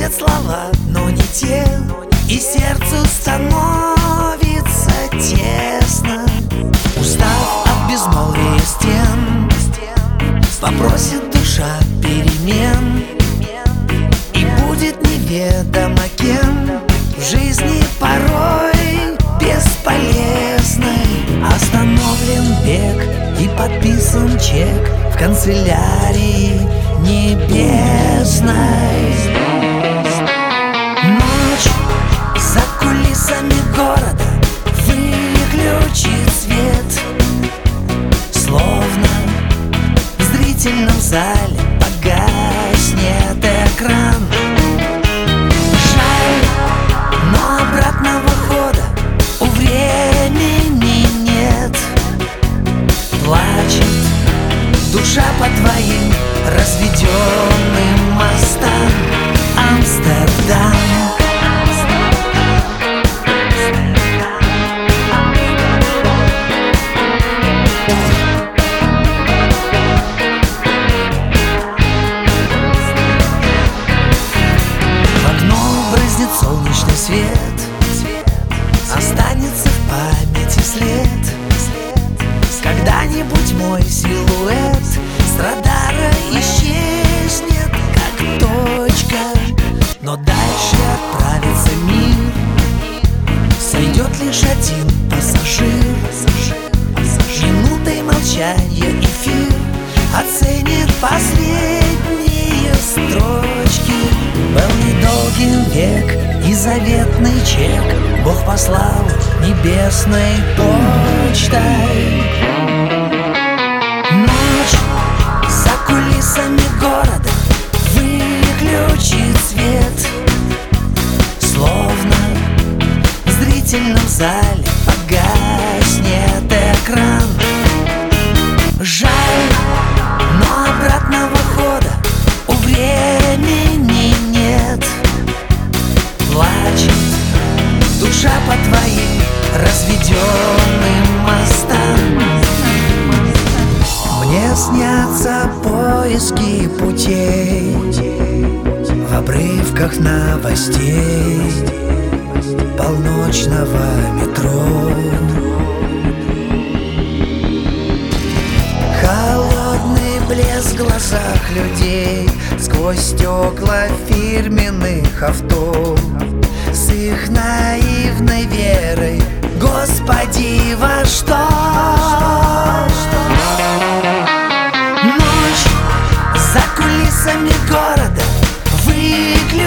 Подходят слова, но не те, и сердцу становится тесно. Устав от безмолвия стен, попросит душа перемен, и будет неведомо кем в жизни порой бесполезной. Остановлен бег и подписан чек в канцелярии небесной. Ночь за кулисами города выключит свет, словно в зрительном зале погаснет экран. Жаль, но обратного хода у времени нет. Плачет душа по твоим разведенным мостам. Амстердам. В окно брызнет солнечный свет, останется в памяти след. Когда-нибудь мой силуэт с радара исчезнет, как точка, но дальше отправится мир. Сойдет лишь один пассажир. Минутой молчания эфир оценит последние строчки. Был недолгим век и заветный чек Бог послал небесной почтой. Ночь за кулисами города выключит свет, словно в зрительном зале погаснет экран. Жаль, но обратного хода у времени нет. Плачет душа по твоим разведенным мостам. Мне снятся поиски путей в обрывках новостей полночного метро. Холодный блеск в глазах людей сквозь стекла фирменных авто, с их наивной верой, Господи, во что? Ночь за кулисами города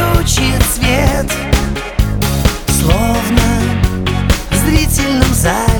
выключит свет, словно в зрительном зале